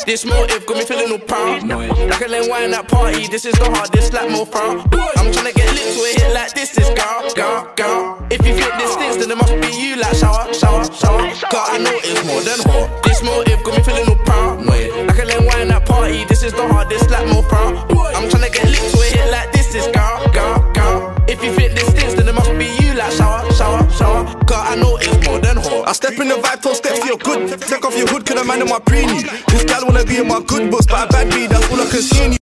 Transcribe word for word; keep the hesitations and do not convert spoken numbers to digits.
This motive got me feeling all proud. Like a lane wine at party, this is the hardest, like more proud. I'm tryna get lit to a hit like this, this girl, girl, girl. If you think this stinks, then it must be you, like shower, shower, shower. Cause I know it's more than hot. This motive got me feeling all proud. Like a lane wine at party, this is the hardest, like more proud. I'm tryna get lit to a hit like this, this girl, girl, girl. If you think this stinks, then it must be you, like shower, shower, shower. Cause I know it's more than hot. I step in the vibe, twelve steps to your good. Take off your hood, can I man in my preenie. This gal wanna be in my good books, but a bad B, that's all I can see in you.